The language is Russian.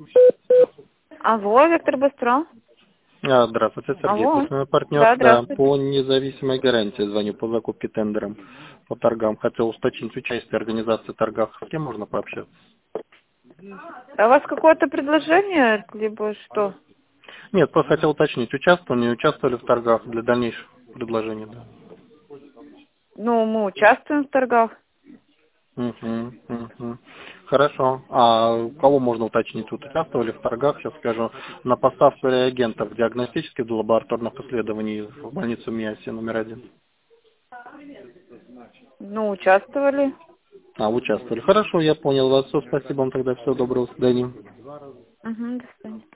Алло, Вектор Быстро. Здравствуйте, Сергей. Алло. Основной партнер, Да, да, здравствуйте. по независимой гарантии звоню по закупке тендером по торгам. Хотел уточнить участие организации торгов. С кем можно пообщаться? А у вас какое-то предложение, либо что? Нет, просто хотел уточнить, участвовали, не участвовали в торгах для дальнейших предложений. Да. Ну, мы участвуем в торгах. Мгм, мгм. Хорошо. А у кого можно уточнить? Вот участвовали в торгах, сейчас скажу, на поставку реагентов диагностических для лабораторных исследований в больницу МИАСи номер 1. Ну, участвовали. Участвовали. Хорошо, я понял вас. Все, спасибо вам тогда. Всего доброго. До свидания. Угу, до свидания.